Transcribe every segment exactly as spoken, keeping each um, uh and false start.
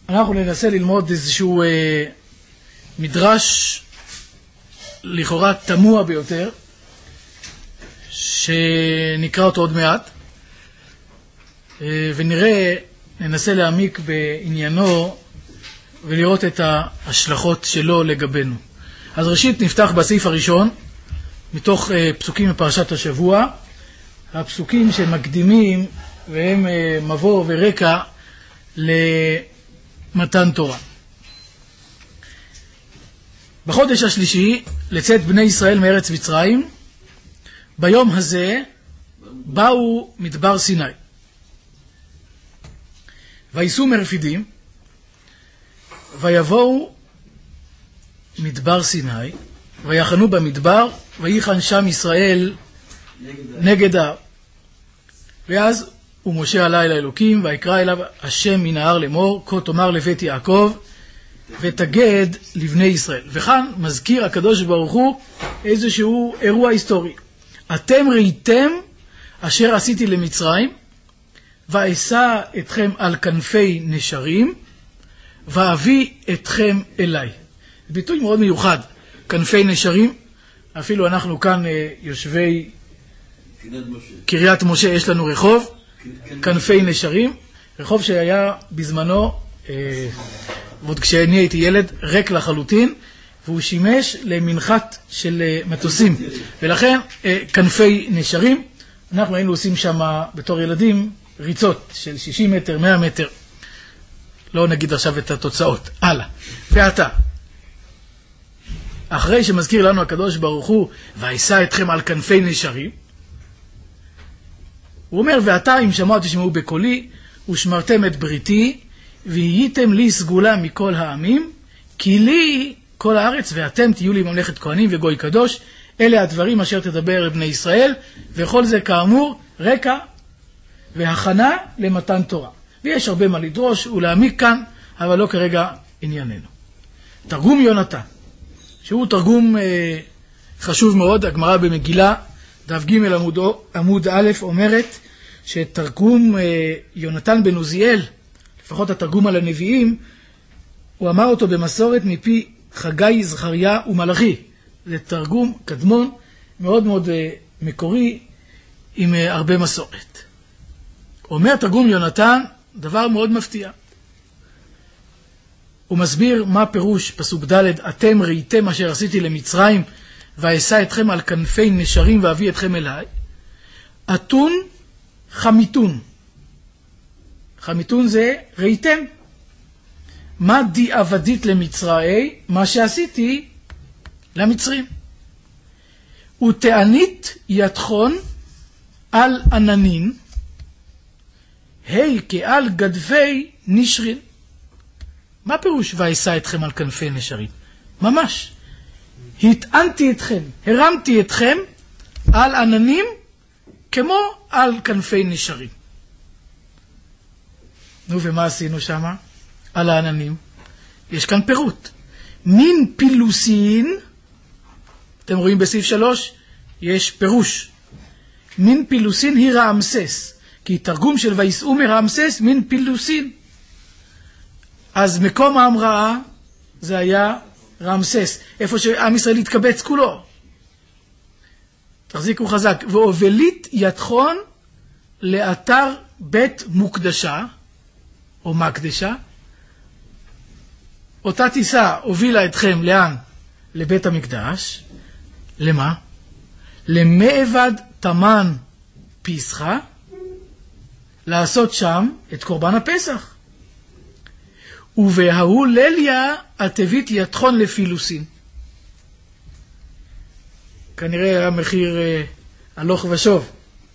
אנחנו ננסה ללמוד איזשהו אה, מדרש לכאורה תמוה ביותר, שנקרא אותו עוד מעט, אה, ונראה, ננסה להעמיק בעניינו ולראות את ההשלכות שלו לגבינו. אז ראשית נפתח בסעיף הראשון, מתוך אה, פסוקים מפרשת השבוע, הפסוקים שמקדימים והם אה, מבוא ורקע למתן תורה. בחודש השלישי לצאת בני ישראל מארץ מצרים, ביום הזה באו מדבר סיני. וייסעו מרפידים, ויבואו מדבר סיני, ויחנו במדבר, ויחן שם ישראל נגד ההר. ואז ומשה עלה אל האלוקים, ויקרא אליו השם מן ההר לאמור, כה תאמר לבית יעקב, ותגד לבני ישראל. וכאן מזכיר הקדוש ברוך הוא איזשהו אירוע היסטורי. אתם ראיתם אשר עשיתי למצרים, ואשא אתכם על כנפי נשרים, ואביא אתכם אליי. ביטוי מאוד מיוחד, כנפי נשרים. אפילו אנחנו כאן יושבי קריית משה, יש לנו רחוב, כנפי נשרים, רחוב שהיה בזמנו, ועוד כשאני הייתי ילד, ריק לחלוטין, והוא שימש למנחת של מטוסים, ולכן כנפי נשרים. אנחנו היינו עושים שם בתור ילדים ריצות של שישים מטר, מאה מטר. לא נגיד עכשיו את התוצאות. הלאה. ועתה, אחרי שמזכיר לנו הקדוש ברוך הוא, וישא אתכם על כנפי נשרים, הוא אומר, ועתה אם שמוע תשמעו בקולי, ושמרתם את בריתי, והייתם לי סגולה מכל העמים, כי לי כל הארץ, ואתם תהיו לי ממלכת כהנים וגוי קדוש. אלה הדברים אשר תדבר לבני ישראל, וכל זה כאמור רקע והכנה למתן תורה. ויש הרבה מה לדרוש ולהעמיק כאן, אבל לא כרגע ענייננו. תרגום יונתן, שהוא תרגום אה, חשוב מאוד. הגמרא במגילה, דף ג' עמוד, עמוד א', אומרת שתרגום אה, יונתן בן עוזיאל, לפחות התרגום על הנביאים, הוא אמר אותו במסורת מפי חגי, זכריה ומלאכי. זה תרגום קדמון, מאוד מאוד אה, מקורי, עם אה, הרבה מסורת. אומר תרגום יונתן דבר מאוד מפתיע. הוא מסביר מה פירוש פסוק ד', אתם ראיתם אשר עשיתי למצרים, ואשא אתכם על כנפי נשרים ואביא אתכם אליי. אתון חמיתון. חמיתון זה ראיתם. מה די עבדית למצראי? מה שעשיתי למצרים. ותענית יתחון על עננין, היי כעל גדפי נשרין. מה פירוש ואשא אתכם על כנפי נשרים? ממש. התענתי אתכם, הרמתי אתכם על עננים כמו על כנפי נשרים. נו, ומה עשינו שם? על העננים. יש כאן פירוט. מין פילוסין, אתם רואים בסעיף שלוש, יש פירוש. מין פילוסין היא רעמסס, כי תרגום של ויסעו מרעמסס מין פילוסין. אז מקום ההמראה זה היה רעמסס, איפה שעם ישראל התקבץ כולו. תחזיקו חזק. והובלית יתחון לאתר בית מוקדשה, או מקדשה. אותה טיסה הובילה אתכם לאן? לבית המקדש. למה? למעבד תמן פסחה, לעשות שם את קורבן הפסח. ובהוא לליה התבית יתחון לפילוסין. כנראה המחיר אה, הלוך ושוב.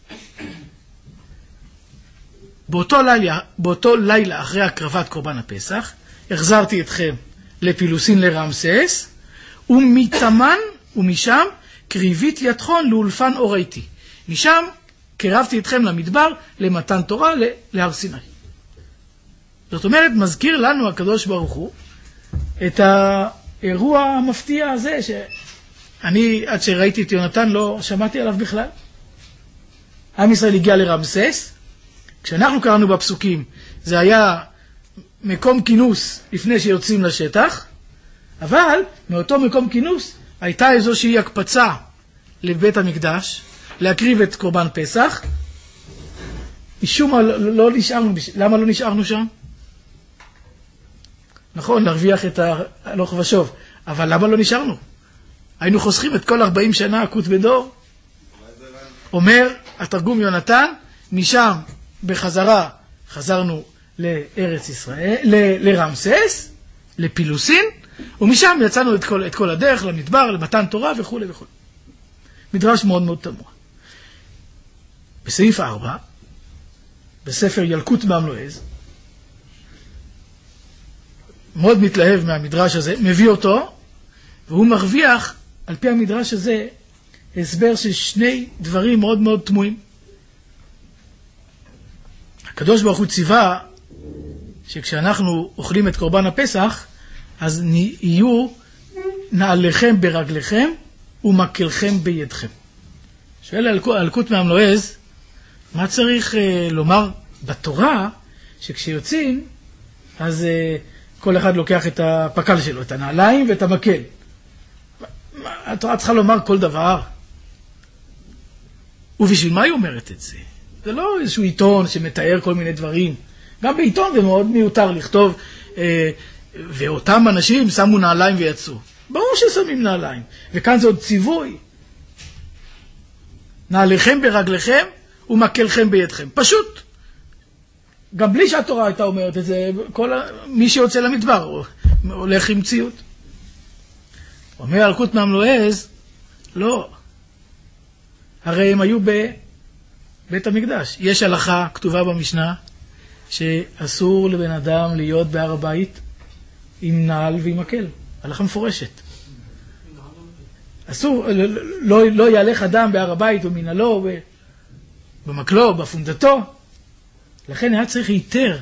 באותו לילה, באותו לילה אחרי הקרבת קורבן הפסח, החזרתי אתכם לפילוסין לרעמסס, ומתמן ומשם קריבית יתחון לאולפן אורייתי. משם קרבתי אתכם למדבר, למתן תורה, להר סיני. זאת אומרת, מזכיר לנו הקדוש ברוך הוא את האירוע המפתיע הזה, שאני עד שראיתי את יונתן לא שמעתי עליו בכלל. עם ישראל הגיע לרעמסס, כשאנחנו קראנו בפסוקים, זה היה מקום כינוס לפני שיוצאים לשטח, אבל מאותו מקום כינוס הייתה איזושהי הקפצה לבית המקדש, להקריב את קורבן פסח. משום מה לא נשארנו, למה לא נשארנו שם? נכון, להרוויח את הלוך ושוב, אבל למה לא נשארנו? היינו חוסכים את כל ארבעים שנה עקות בדור. אומר התרגום יונתן, משם בחזרה חזרנו לארץ ישראל, ל- לרמסס, לפילוסין, ומשם יצאנו את כל, את כל הדרך למדבר, למתן תורה וכו' וכו'. מדרש מאוד מאוד תמוה. בסעיף ארבע, בספר ילקוט מהמלועז, מאוד מתלהב מהמדרש הזה, מביא אותו, והוא מרוויח, על פי המדרש הזה, הסבר של שני דברים מאוד מאוד תמוהים. הקדוש ברוך הוא ציווה, שכשאנחנו אוכלים את קורבן הפסח, אז יהיו נעליכם ברגליכם, ומקלכם בידכם. שואל הילקוט מהמלועז, מה צריך uh, לומר בתורה, שכשיוצאים, אז uh, כל אחד לוקח את הפקל שלו, את הנעליים ואת המקל. התורה צריכה לומר כל דבר. ובשביל מה היא אומרת את זה? זה לא איזשהו עיתון שמתאר כל מיני דברים. גם בעיתון זה מאוד מיותר לכתוב, אה, ואותם אנשים שמו נעליים ויצאו. ברור ששמים נעליים. וכאן זה עוד ציווי. נעליכם ברגליכם ומקלכם בידכם. פשוט. גם בלי שהתורה הייתה אומרת את זה, כל מי שיוצא למדבר הולך עם ציוד. אומר ילקוט מהמלועז, לא. הרי הם היו בבית המקדש. יש הלכה כתובה במשנה שאסור לבן אדם להיות בהר הבית עם נעל ועם מקל. הלכה מפורשת. אסור, לא, לא יהלך אדם בהר הבית או מנהלו, במקלו, בפונדתו. לכן היה צריך היתר.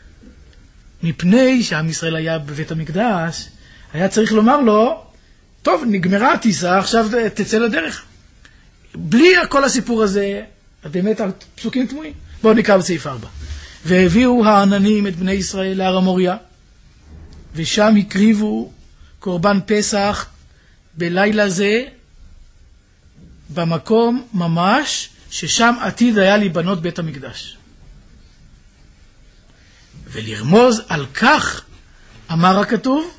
מפני שעם ישראל היה בבית המקדש, היה צריך לומר לו, טוב, נגמרה הטיסה, עכשיו תצא לדרך. בלי כל הסיפור הזה, באמת הפסוקים תמוהים. בואו נקרא בסעיף ארבע. והביאו העננים את בני ישראל להר המוריה, ושם הקריבו קורבן פסח בלילה זה, במקום ממש, ששם עתיד היה להיבנות בית המקדש. ולרמוז על כך, אמר הכתוב,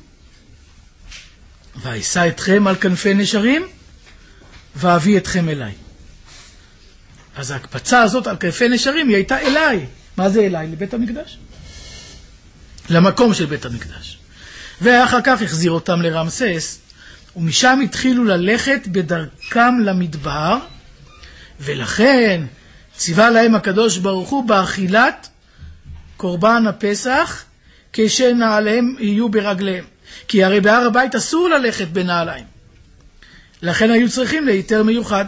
ואשא אתכם על כנפי נשרים, ואביא אתכם אליי. אז ההקפצה הזאת על כנפי נשרים היא הייתה אליי. מה זה אליי? לבית המקדש. למקום של בית המקדש. ואחר כך החזיר אותם לרמסס, ומשם התחילו ללכת בדרכם למדבר, ולכן ציווה להם הקדוש ברוך הוא באכילת קורבן הפסח, כשנעליהם יהיו ברגליהם. כי הרי בהר הבית אסור ללכת בנעליים. לכן היו צריכים להיתר מיוחד.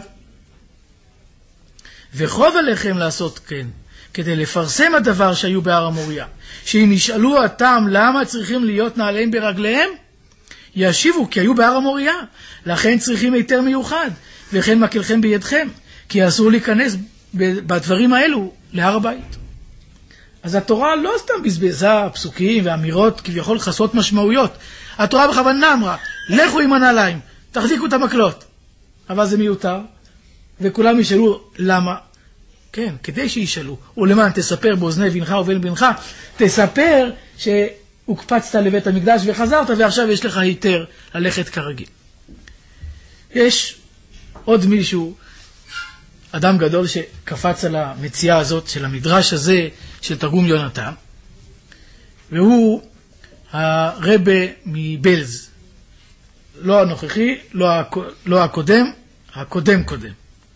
וחוב עליכם לעשות כן, כדי לפרסם הדבר שהיו בהר המוריה, שאם ישאלו אותם למה צריכים להיות נעליהם ברגליהם, ישיבו כי היו בהר המוריה, לכן צריכים היתר מיוחד, וכן מקלכם בידכם, כי אסור להיכנס בדברים האלו להר הבית. אז התורה לא סתם בזבזה פסוקים ואמירות כביכול חסות משמעויות. התורה בכוונה אמרה, לכו עם הנעליים, תחזיקו את המקלות. אבל זה מיותר, וכולם ישאלו למה. כן, כדי שישאלו. ולמען תספר באוזני בנך ובן בנך, תספר שהוקפצת לבית המקדש וחזרת, ועכשיו יש לך היתר ללכת כרגיל. יש עוד מישהו, אדם גדול שקפץ על המציאה הזאת של המדרש הזה של תרגום יונתן, והוא הרבה מבלז, לא הנוכחי, לא, הכ... לא הקודם, הקודם קודם.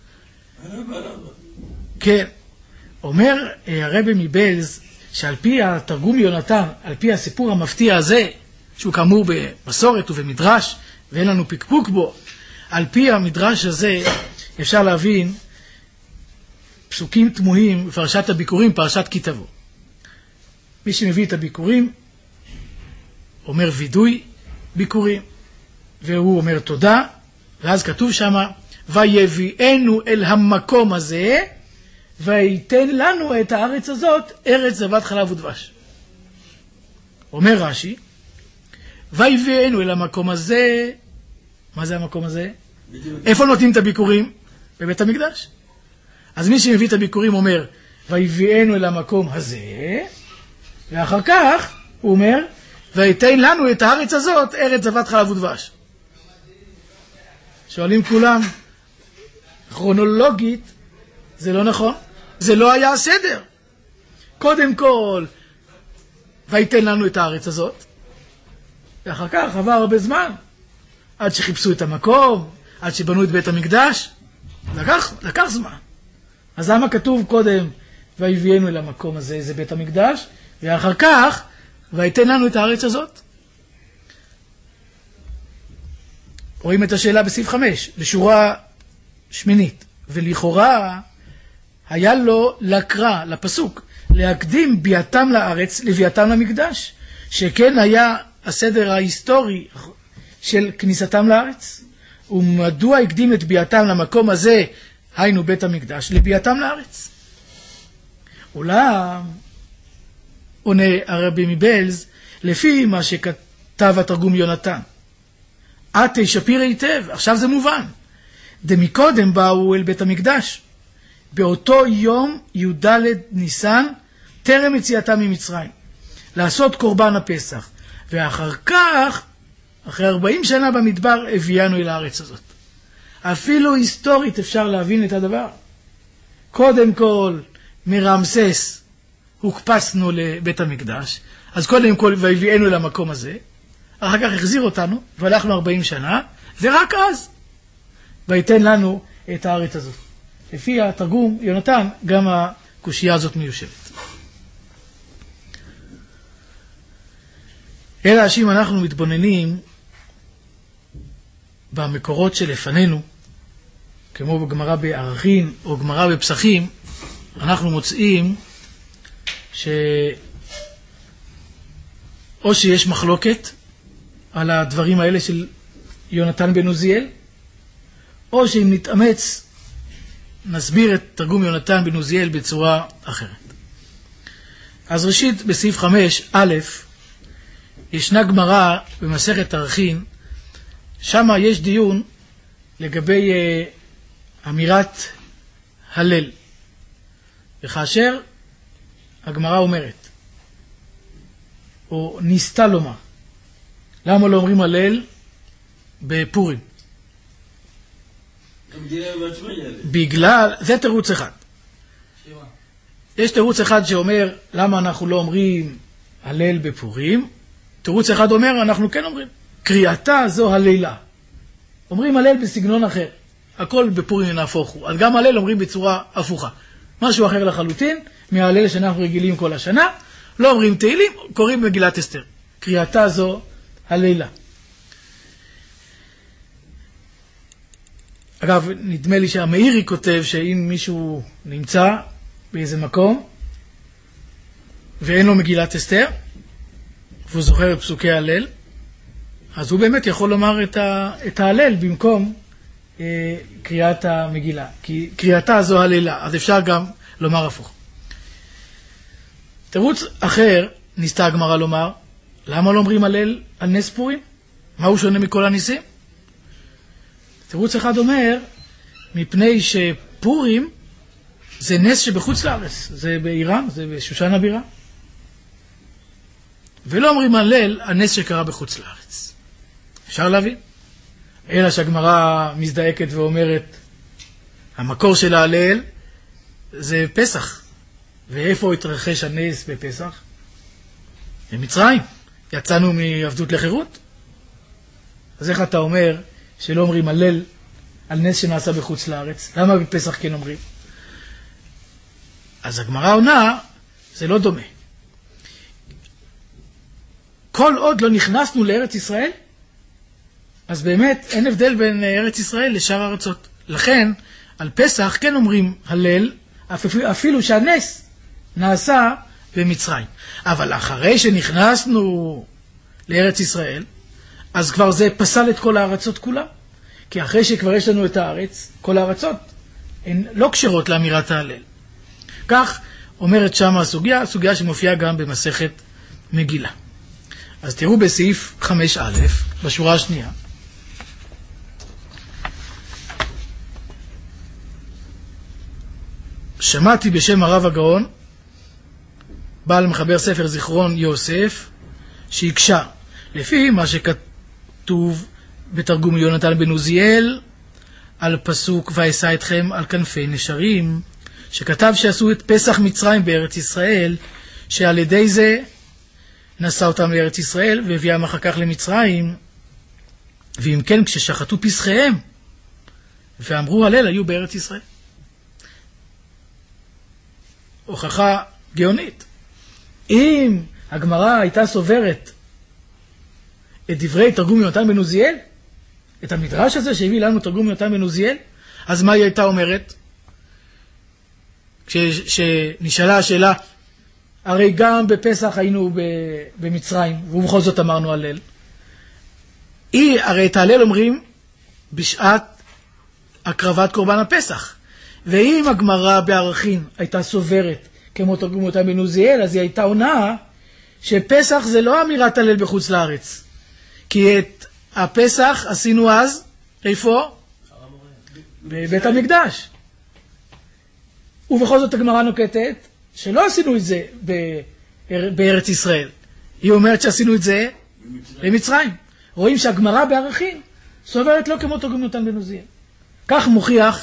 כן, אומר הרבה מבלז שעל פי התרגום יונתן, על פי הסיפור המפתיע הזה, שהוא כאמור במסורת ובמדרש, ואין לנו פקפוק בו, על פי המדרש הזה אפשר להבין פסוקים תמוהים בפרשת הביקורים, פרשת כי תבוא. מי שמביא את הביקורים אומר וידוי ביקורים, והוא אומר תודה, ואז כתוב שם, ויביאנו אל המקום הזה, וייתן לנו את הארץ הזאת, ארץ זבת חלב ודבש. אומר רש"י, ויביאנו אל המקום הזה, מה זה המקום הזה? איפה נותנים את הביקורים? בבית המקדש. אז מי שמביא את הביקורים אומר, ויביאנו אל המקום הזה, ואחר כך הוא אומר, ויתן לנו את הארץ הזאת, ארץ זבת חלב ודבש. שואלים כולם, כרונולוגית, זה לא נכון, זה לא היה הסדר. קודם כל, ויתן לנו את הארץ הזאת, ואחר כך עבר הרבה זמן, עד שחיפשו את המקום, עד שבנו את בית המקדש, לקח, לקח זמן. אז למה כתוב קודם, ויביאנו אל המקום הזה, זה בית המקדש, ואחר כך, ויתן לנו את הארץ הזאת? רואים את השאלה בסעיף חמש, בשורה שמינית, ולכאורה היה לו לקרא, לפסוק, להקדים ביאתם לארץ לביאתם למקדש, שכן היה הסדר ההיסטורי של כניסתם לארץ. ומדוע הקדים את ביאתם למקום הזה, היינו בית המקדש, לביאתם לארץ? אולם, עונה הרבי מבלז, לפי מה שכתב התרגום יונתן, עתי שפיר היטב, עכשיו זה מובן. דמקודם באו אל בית המקדש, באותו יום י"ד ניסן, טרם יציאתם ממצרים, לעשות קורבן הפסח, ואחר כך, אחרי ארבעים שנה במדבר, הביאנו אל הארץ הזאת. אפילו היסטורית אפשר להבין את הדבר. קודם כל, מרמסס, הוקפצנו לבית המקדש, אז קודם כל, והביאנו אל המקום הזה, אחר כך החזיר אותנו, והלכנו ארבעים שנה, ורק אז, ויתן לנו את הארץ הזאת. לפי התרגום יונתן, גם הקושייה הזאת מיושבת. אלא שאם אנחנו מתבוננים במקורות שלפנינו, כמו בגמרא בערכין או גמרא בפסחים, אנחנו מוצאים ש... או שיש מחלוקת על הדברים האלה של יונתן בן עוזיאל, או שאם נתאמץ נסביר את תרגום יונתן בן עוזיאל בצורה אחרת. אז ראשית בסעיף חמש א' ישנה גמרא במסכת ערכין, שם יש דיון לגבי uh, אמירת הלל. וכאשר הגמרא אומרת, או ניסתה לומר, למה לא אומרים הלל בפורים? בגלל, זה תירוץ אחד. יש תירוץ אחד שאומר למה אנחנו לא אומרים הלל בפורים, תירוץ אחד אומר אנחנו כן אומרים, קריאתה זו הלילה. אומרים הלל בסגנון אחר, הכל בפורים נהפוך הוא, אז גם הלל אומרים בצורה הפוכה, משהו אחר לחלוטין מההלל שאנחנו רגילים כל השנה, לא אומרים תהילים, קוראים מגילת אסתר, קריאתה זו הלילה. אגב, נדמה לי שהמאירי כותב שאם מישהו נמצא באיזה מקום ואין לו מגילת אסתר והוא זוכר את פסוקי ההלל, אז הוא באמת יכול לומר את, ה, את ההלל במקום אה, קריאת המגילה, כי קריאתה זו הלילה, אז אפשר גם לומר הפוך. תירוץ אחר ניסתה הגמרא לומר, למה לא אומרים הלל על נס פורים? מה הוא שונה מכל הניסים? תירוץ אחד אומר, מפני שפורים זה נס שבחוץ לארץ, זה באיראן, זה בשושן הבירה. ולא אומרים הלל הנס שקרה בחוץ לארץ. אפשר להבין? אלא שהגמרא מזדעקת ואומרת, המקור של ההלל זה פסח. ואיפה התרחש הנס בפסח? במצרים. יצאנו מעבדות לחירות. אז איך אתה אומר שלא אומרים הלל על נס שנעשה בחוץ לארץ? למה בפסח כן אומרים? אז הגמרא עונה, זה לא דומה. כל עוד לא נכנסנו לארץ ישראל, אז באמת אין הבדל בין ארץ ישראל לשאר הארצות. לכן, על פסח כן אומרים הלל, אפילו שהנס נעשה במצרים. אבל אחרי שנכנסנו לארץ ישראל, אז כבר זה פסל את כל הארצות כולה. כי אחרי שכבר יש לנו את הארץ, כל הארצות הן לא קשרות לאמירת ההלל. כך אומרת שם הסוגיה, הסוגיה שמופיעה גם במסכת מגילה. אז תראו בסעיף חמש א', בשורה השנייה. שמעתי בשם הרב הגאון, בעל מחבר ספר זיכרון יוסף, שהקשה, לפי מה שכתוב בתרגום יונתן בן עוזיאל, על פסוק ואשא אתכם על כנפי נשרים, שכתב שעשו את פסח מצרים בארץ ישראל, שעל ידי זה נשא אותם לארץ ישראל והביאם אחר כך למצרים, ואם כן כששחטו פסחיהם ואמרו הלל היו בארץ ישראל. הוכחה גאונית. אם הגמרא הייתה סוברת את דברי תרגום יונתן בן עוזיאל, את המדרש הזה שהביא לנו תרגום יונתן בן עוזיאל, אז מה היא הייתה אומרת? כשנשאלה השאלה, הרי גם בפסח היינו במצרים, ובכל זאת אמרנו הלל. היא, הרי את ההלל אומרים בשעת הקרבת קורבן הפסח. ואם הגמרא בערכין הייתה סוברת כמו תרגום יונתן בן עוזיאל, אז היא הייתה עונה שפסח זה לא אמירת הלל בחוץ לארץ. כי את הפסח עשינו אז, איפה? בבית המקדש. ובכל זאת הגמרא נוקטת שלא עשינו את זה בארץ ישראל. היא אומרת שעשינו את זה במצרים. רואים שהגמרא בערכין סוברת לא כמו תרגום יונתן בן עוזיאל. כך מוכיח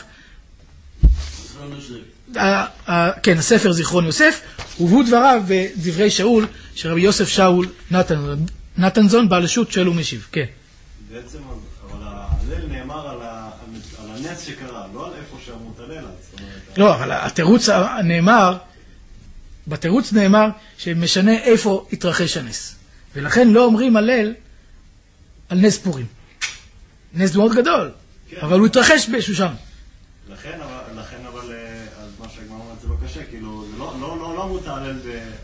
כן, הספר זיכרון יוסף, ובו דבריו בדברי שאול, שרבי יוסף שאול נתנזון בעל שו"ת שואל ומשיב. כן. בעצם, אבל ההלל נאמר על הנס שקרה, לא על איפה שאמרו את הלל. לא, אבל התירוץ נאמר, בתירוץ נאמר שמשנה איפה התרחש הנס. ולכן לא אומרים הלל על נס פורים. נס מאוד גדול, אבל הוא התרחש בשושן. לכן, לכן אבל, אז מה שהגמרא אומרת זה לא קשה, כאילו, זה לא, לא, לא, לא אמרו את ההלל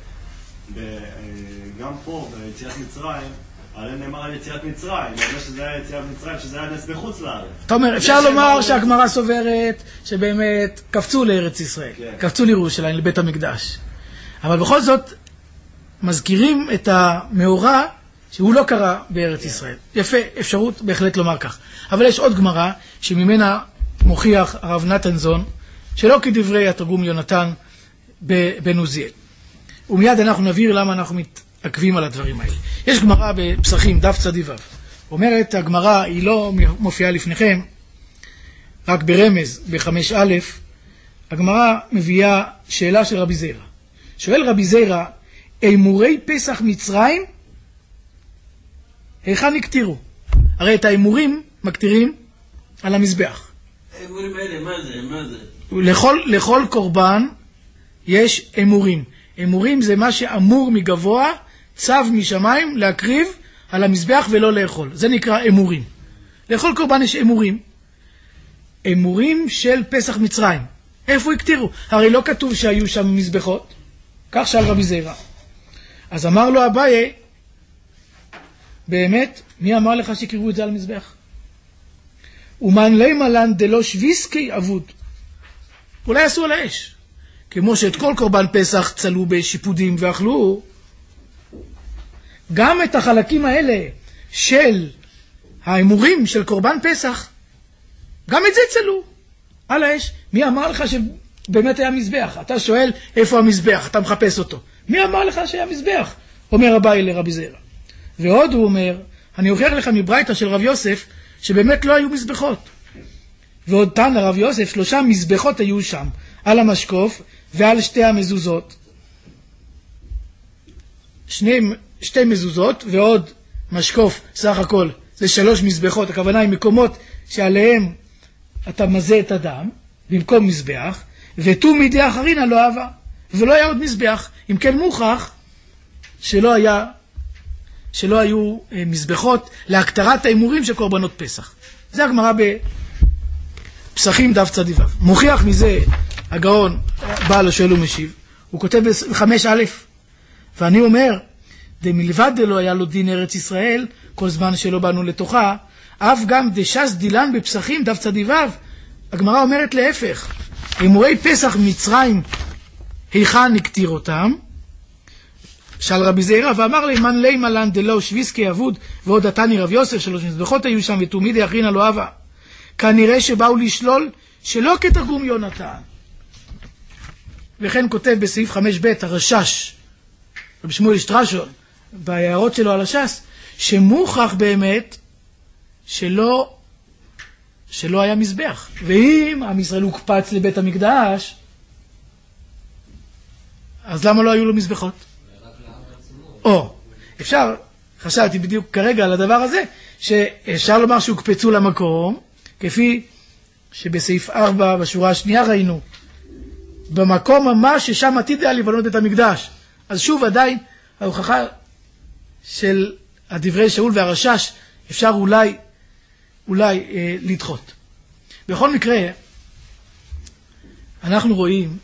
גם פה, ביציאת מצרים, ההלל נאמר על יציאת מצרים, בגלל שזה היה יציאת מצרים, שזה היה נס בחוץ לארץ. אתה אומר, אפשר לומר שהגמרא סוברת שבאמת קפצו לארץ ישראל, קפצו לירושלים, לבית המקדש. אבל בכל זאת, מזכירים את המאורע שהוא לא קרה בארץ ישראל. יפה, אפשרות בהחלט לומר כך. אבל יש עוד גמרא שממנה מוכיח הרב נתנזון, שלא כדברי התרגום יונתן בן עוזיאל. ומיד אנחנו נבהיר למה אנחנו מתעכבים על הדברים האלה. יש גמרא בפסחים, דף צדיו. אומרת, הגמרא היא לא מופיעה לפניכם, רק ברמז, בחמש א', הגמרא מביאה שאלה של רבי זירא. שואל רבי זירא, אמורי פסח מצרים, היכן הקטירו? הרי את האמורים מקטירים על המזבח. האמורים האלה, מה זה? מה זה? לכל, לכל קורבן יש אמורים. אמורים זה מה שאמור מגבוה, צו משמיים להקריב על המזבח ולא לאכול. זה נקרא אמורים. לכל קורבן יש אמורים. אמורים של פסח מצרים. איפה הקטירו? הרי לא כתוב שהיו שם מזבחות. כך שאל רבי זירא. אז אמר לו אביי, באמת, מי אמר לך שקראו את זה על המזבח? ומן לימה לן דלא שוויסקי אבוד. אולי עשו על האש. כמו שאת כל קורבן פסח צלו בשיפודים ואכלו, גם את החלקים האלה של האמורים של קורבן פסח, גם את זה צלו על האש. מי אמר לך שבאמת היה מזבח? אתה שואל איפה המזבח, אתה מחפש אותו. מי אמר לך שהיה מזבח? אומר אביי לרבי זירא. ועוד הוא אומר, אני אוכיח לך מברייתא של רב יוסף, שבאמת לא היו מזבחות. ועוד טען לרב יוסף, שלושה מזבחות היו שם, על המשקוף ועל שתי המזוזות. שני, שתי מזוזות ועוד משקוף, סך הכל, זה שלוש מזבחות. הכוונה היא מקומות שעליהם אתה מזה את הדם, במקום מזבח, ותו מידי אחרינה לא אהבה. ולא היה עוד מזבח. אם כן מוכח שלא היה, שלא היו מזבחות להקטרת האמורים של קורבנות פסח. זה הגמרא בפסחים דף צדיו. מוכיח מזה הגאון בעל השואל ומשיב. הוא כותב בחמש א', ואני אומר, דמלבד דלא היה לו דין ארץ ישראל, כל זמן שלא באנו לתוכה, אף גם דשס דילן בפסחים דף צדיו. הגמרא אומרת להפך, אמורי פסח מצרים, היכן נקטיר אותם? שאל רבי זעירא ואמר לי, מן לימה לן דלו שוויסקי אבוד ועוד עתני רב יוסף, שלוש מזבחות היו שם ותומידי אחרינה לא אהבה. כנראה שבאו לשלול שלא כתרגום יונתן. וכן כותב בסעיף חמש ב' הרשש, רבי שמואל שטרשון, בהערות שלו על הש"ס, שמוכח באמת שלא, שלא היה מזבח. ואם עם ישראל הוקפץ לבית המקדש, אז למה לא היו לו מזבחות? או, אפשר, חשבתי בדיוק כרגע על הדבר הזה, שאפשר לומר שהוקפצו למקום, כפי שבסעיף ארבע בשורה השנייה ראינו, במקום ממש ששם עתיד היה לבנות את המקדש. אז שוב עדיין ההוכחה של הדברי שאול והרשש אפשר אולי, אולי אה, לדחות. בכל מקרה, אנחנו רואים,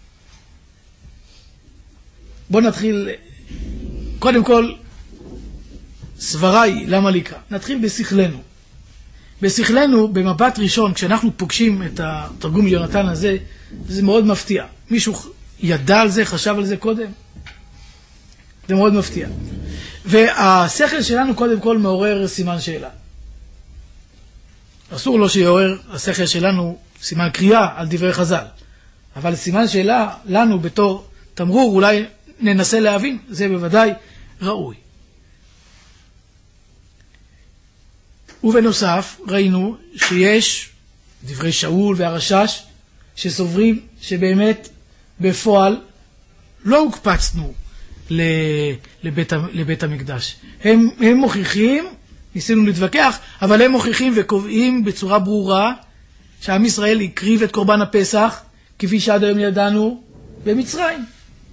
בוא נתחיל, קודם כל, סבריי, למה לקרוא? נתחיל בשכלנו. בשכלנו, במבט ראשון, כשאנחנו פוגשים את התרגום יונתן הזה, זה מאוד מפתיע. מישהו ידע על זה, חשב על זה קודם? זה מאוד מפתיע. והשכל שלנו קודם כל מעורר סימן שאלה. אסור לו שיעורר השכל שלנו סימן קריאה על דברי חז"ל. אבל סימן שאלה לנו בתור תמרור, אולי ננסה להבין, זה בוודאי ראוי. ובנוסף ראינו שיש דברי שאול והרשש שסוברים שבאמת בפועל לא הוקפצנו לבית, לבית המקדש. הם, הם מוכיחים, ניסינו להתווכח, אבל הם מוכיחים וקובעים בצורה ברורה שעם ישראל הקריב את קורבן הפסח כפי שעד היום ידענו במצרים.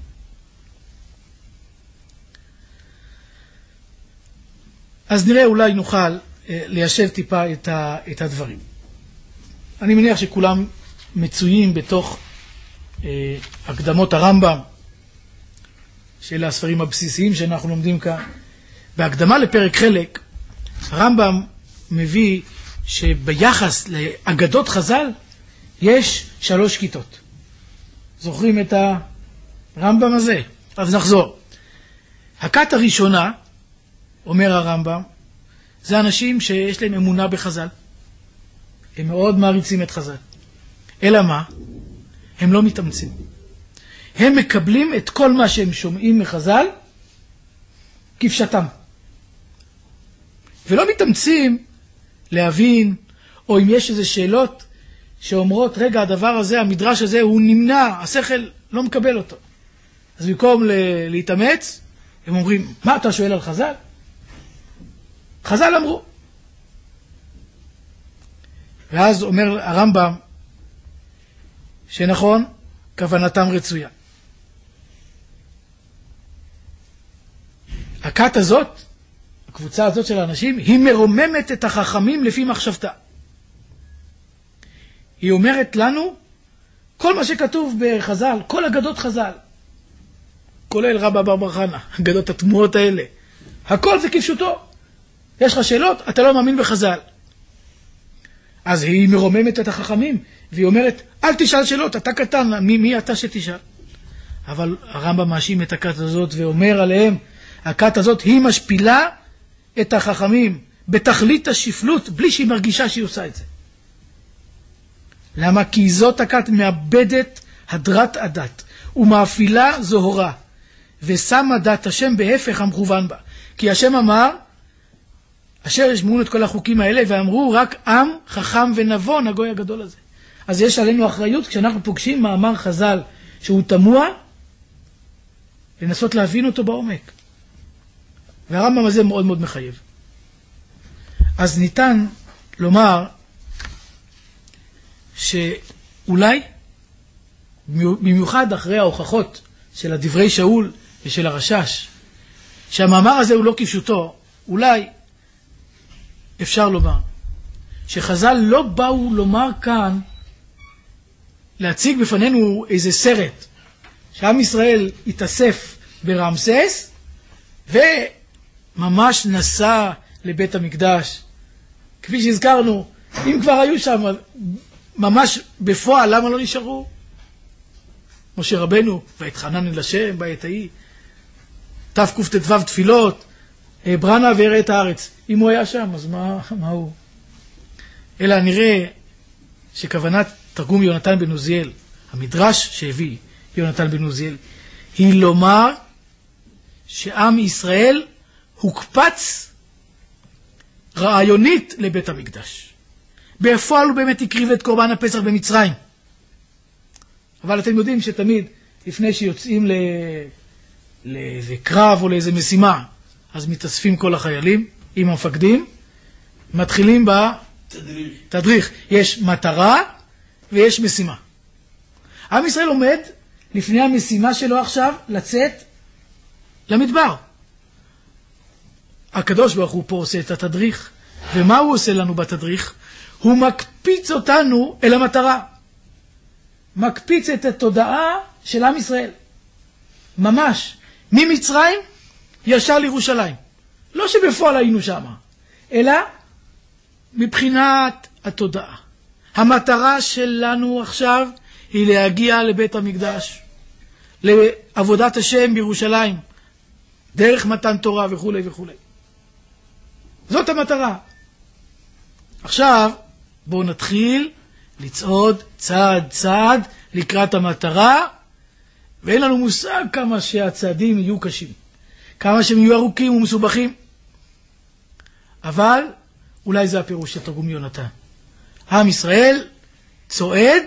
אז נראה אולי נוכל ליישב טיפה את, ה, את הדברים. אני מניח שכולם מצויים בתוך אה, הקדמות הרמב"ם, של הספרים הבסיסיים שאנחנו לומדים כאן. בהקדמה לפרק חלק, הרמב"ם מביא שביחס לאגדות חז"ל יש שלוש כיתות. זוכרים את הרמב"ם הזה? אז נחזור. הכת הראשונה, אומר הרמב"ם, זה אנשים שיש להם אמונה בחז"ל. הם מאוד מעריצים את חז"ל. אלא מה? הם לא מתאמצים. הם מקבלים את כל מה שהם שומעים מחז"ל כפשטם. ולא מתאמצים להבין, או אם יש איזה שאלות שאומרות, רגע, הדבר הזה, המדרש הזה, הוא נמנע, השכל לא מקבל אותו. אז במקום להתאמץ, הם אומרים, מה אתה שואל על חז"ל? חז"ל אמרו. ואז אומר הרמב"ם, שנכון, כוונתם רצויה. הכת הזאת, הקבוצה הזאת של האנשים, היא מרוממת את החכמים לפי מחשבתה. היא אומרת לנו, כל מה שכתוב בחז"ל, כל אגדות חז"ל, כולל רבא בר בר חנא, אגדות התמוהות האלה, הכל זה כפשוטו. יש לך שאלות, אתה לא מאמין בחז"ל. אז היא מרוממת את החכמים, והיא אומרת, אל תשאל שאלות, אתה קטן, מי, מי אתה שתשאל? אבל הרמב"ם מאשים את הכת הזאת ואומר עליהם, הכת הזאת היא משפילה את החכמים בתכלית השפלות, בלי שהיא מרגישה שהיא עושה את זה. למה? כי זאת הכת מאבדת הדרת הדת, ומאפילה זוהרה, ושמה דת השם בהפך המכוון בה. כי השם אמר, אשר ישמעון את כל החוקים האלה, ואמרו רק עם חכם ונבון, הגוי הגדול הזה. אז יש עלינו אחריות, כשאנחנו פוגשים מאמר חז"ל שהוא תמוה, לנסות להבין אותו בעומק. והרמב"ם הזה מאוד מאוד מחייב. אז ניתן לומר שאולי, במיוחד אחרי ההוכחות של הדברי שאול ושל הרשש, שהמאמר הזה הוא לא כפשוטו, אולי אפשר לומר שחז"ל לא באו לומר כאן, להציג בפנינו איזה סרט, שעם ישראל התאסף ברמסס, וממש נסע לבית המקדש. כפי שהזכרנו, אם כבר היו שם, ממש בפועל, למה לא נשארו? משה רבנו, והתחנן אל השם בעת ההיא. תקט"ו תפילות, ברנה וירא את הארץ. אם הוא היה שם, אז מה, מה הוא? אלא נראה שכוונת תרגום יונתן בן עוזיאל, המדרש שהביא יונתן בן עוזיאל, היא לומר שעם ישראל הוקפץ רעיונית לבית המקדש. בפועל הוא באמת הקריב את קורבן הפסח במצרים. אבל אתם יודעים שתמיד לפני שיוצאים ל... לאיזה קרב או לאיזה משימה, אז מתאספים כל החיילים עם המפקדים, מתחילים בתדריך. תדריך. יש מטרה ויש משימה. עם ישראל עומד לפני המשימה שלו עכשיו לצאת למדבר. הקדוש ברוך הוא פה עושה את התדריך. ומה הוא עושה לנו בתדריך? הוא מקפיץ אותנו אל המטרה. מקפיץ את התודעה של עם ישראל. ממש. ממצרים ישר לירושלים. לא שבפועל היינו שם, אלא מבחינת התודעה. המטרה שלנו עכשיו היא להגיע לבית המקדש, לעבודת השם בירושלים, דרך מתן תורה וכו' וכו'. זאת המטרה. עכשיו בואו נתחיל לצעוד צעד צעד לקראת המטרה, ואין לנו מושג כמה שהצעדים יהיו קשים, כמה שהם יהיו ארוכים ומסובכים. אבל אולי זה הפירוש של תרגום יונתן. עם ישראל צועד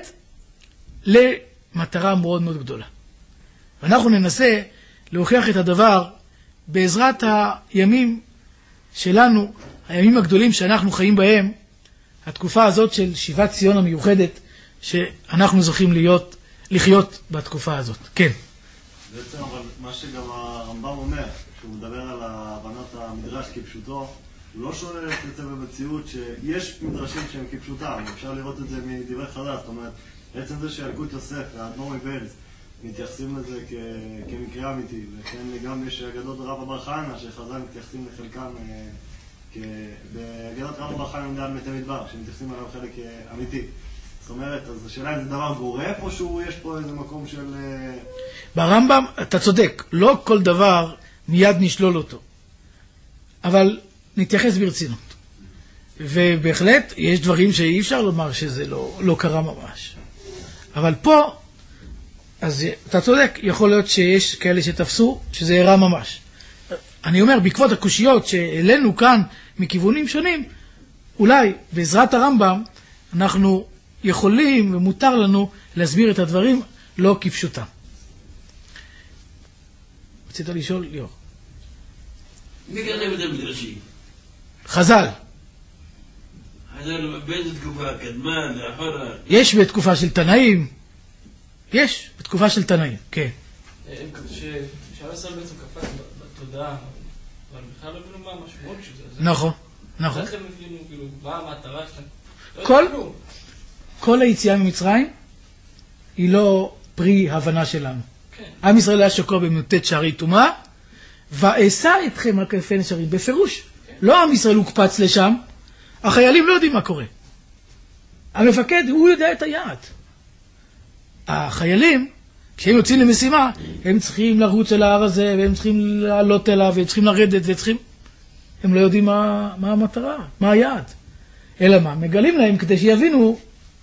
למטרה מאוד מאוד גדולה. ואנחנו ננסה להוכיח את הדבר בעזרת הימים שלנו, הימים הגדולים שאנחנו חיים בהם, התקופה הזאת של שיבת ציון המיוחדת שאנחנו זוכים להיות, לחיות בתקופה הזאת. כן. בעצם אבל מה שגם הרמב"ם אומר, כשהוא מדבר על הבנת המדרש כפשוטו, הוא לא שולל את זה במציאות שיש מדרשים שהם כפשוטם, אפשר לראות את זה מדברי חז"ל, זאת אומרת, בעצם זה שילקוט יוסף והאדמו"ר מבעלז מתייחסים לזה כמקרה אמיתי, וכן גם יש אגדות רב אבר חנה שחז"ל מתייחסים לחלקם, באגדות רב אבר חנה עמדה על מתי מדבר, שמתייחסים עליו חלק אמיתי. זאת אומרת, אז השאלה אם זה דבר גורף או שיש פה איזה מקום של... ברמב"ם, אתה צודק, לא כל דבר מיד נשלול אותו, אבל נתייחס ברצינות. ובהחלט יש דברים שאי אפשר לומר שזה לא, לא קרה ממש. אבל פה, אז אתה צודק, יכול להיות שיש כאלה שתפסו שזה הרע ממש. אני אומר, בעקבות הקושיות שאלינו כאן מכיוונים שונים, אולי בעזרת הרמב"ם אנחנו יכולים ומותר לנו להסביר את הדברים לא כפשוטם. רצית לשאול, ליאור? מי כתב את המדרשים? חז"ל. חז"ל באיזה תקופה? קדמה, לאחורה? יש בתקופה של תנאים. יש בתקופה של תנאים, כן. שעם ישראל בעצם קפץ בתודעה, אבל בכלל לא הבינו מה המשמעות של זה. נכון, נכון. איך הם הבינו, כאילו, מה המטרה שלהם? כל, כל היציאה ממצרים היא לא פרי הבנה שלנו. כן. עם ישראל היה שקוע במוטט שערי טומאה, ואשא אתכם על כנפי נשרים, בפירוש. כן. לא עם ישראל הוקפץ לשם, החיילים לא יודעים מה קורה. המפקד, הוא יודע את היעד. החיילים, כשהם יוצאים למשימה, הם צריכים לרוץ אל ההר הזה, והם צריכים לעלות אליו, והם צריכים לרדת, וצריכים... הם לא יודעים מה, מה המטרה, מה היעד. אלא מה? מגלים להם כדי שיבינו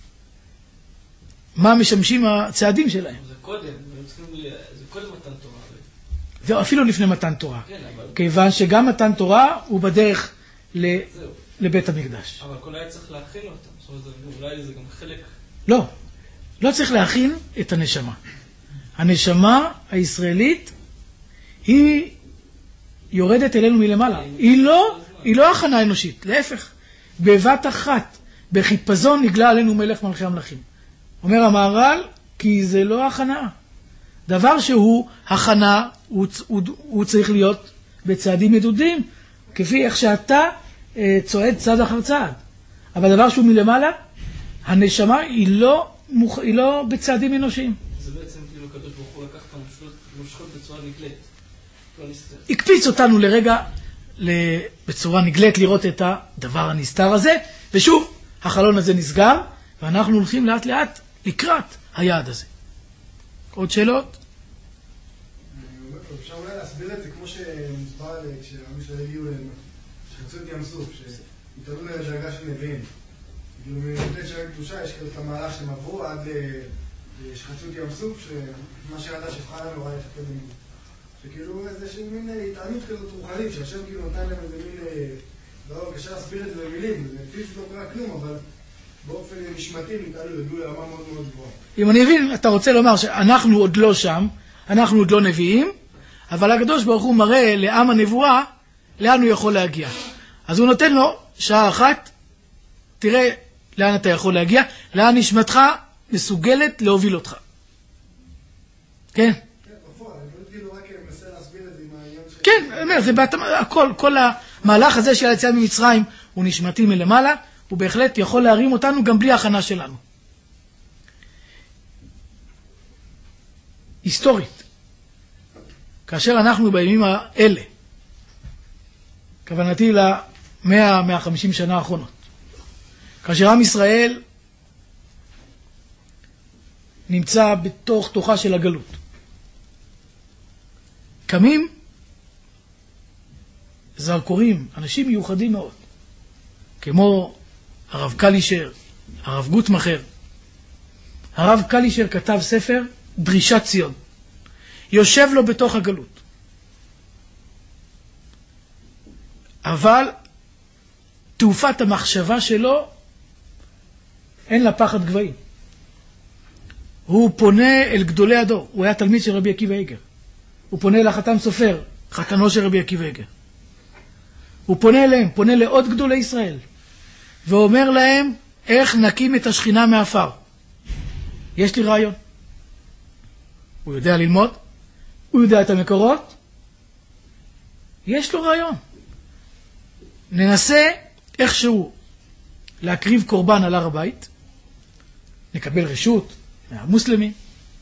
מה משמשים הצעדים שלהם. זה קודם, זה קודם מתן תורה. זה אפילו לפני מתן תורה. כן, אבל... כיוון שגם מתן תורה הוא בדרך ל... לבית המקדש. אבל כל היה צריך להכין אותם. זאת אומרת, אולי זה גם חלק... לא. לא צריך להכין את הנשמה. הנשמה הישראלית היא יורדת אלינו מלמעלה. היא לא, היא לא הכנה אנושית, להפך. בבת אחת, בחיפזון נגלה עלינו מלך מלכי המלכים. אומר המהר"ל, כי זה לא הכנה. דבר שהוא הכנה, הוא, הוא, הוא צריך להיות בצעדים מדודים, כפי איך שאתה אה, צועד צעד אחר צעד. אבל דבר שהוא מלמעלה, הנשמה היא לא, מוכ... היא לא בצעדים אנושיים. זה בעצם כאילו הקדוש ברוך הוא לקח את המושכות בצורה נגלית. הקפיץ אותנו לרגע בצורה נגלית לראות את הדבר הנסתר הזה, ושוב החלון הזה נסגר, ואנחנו הולכים לאט לאט לקראת היעד הזה. עוד שאלות? אפשר אולי להסביר את זה כמו ש... שמוסבר כשעם ישראל הגיעו שחצו את ים סוף, שהתעלו לדרגה של נביאים. כאילו מנותנת של הקדושה יש את המהלך שהם עברו עד שחצו את ים סוף, שמה שידע שפחה לנו ראה יחכה במילים. שכאילו איזה מין התענות כזאת רוחנית, שהשם כאילו נותן להם איזה מין, לא, קשה להסביר את זה במילים, זה פיזית לא קרה כלום, אבל באופן נשמתי נתעלו, ידעו לרמה מאוד מאוד גבוהה. אם אני מבין, אתה רוצה לומר שאנחנו עוד לא שם, אנחנו עוד לא נביאים, אבל הקדוש ברוך הוא מראה לעם הנבואה לאן הוא יכול להגיע. אז הוא נותן לו שעה אחת, תראה לאן אתה יכול להגיע, לאן נשמתך מסוגלת להוביל אותך. כן? כן, זה הכל, כל המהלך הזה של היציאה ממצרים הוא נשמתי מלמעלה, הוא בהחלט יכול להרים אותנו גם בלי ההכנה שלנו. היסטורית, כאשר אנחנו בימים האלה, כוונתי ל-מאה מאה וחמישים שנה האחרונות, כאשר עם ישראל נמצא בתוך תוכה של הגלות, קמים זרקורים, אנשים מיוחדים מאוד, כמו הרב קלישר, הרב גוטמכר. הרב קלישר כתב ספר דרישת ציון, יושב לו בתוך הגלות, אבל תעופת המחשבה שלו אין לה פחד גבהים. הוא פונה אל גדולי הדור, הוא היה תלמיד של רבי עקיבא איגר, הוא פונה לחתם סופר, חתנו של רבי עקיבא איגר, הוא פונה אליהם, פונה לעוד גדולי ישראל, ואומר להם איך נקים את השכינה מאפר. יש לי רעיון. הוא יודע ללמוד, הוא יודע את המקורות, יש לו רעיון. ננסה איכשהו להקריב קורבן על הר הבית, נקבל רשות מהמוסלמים,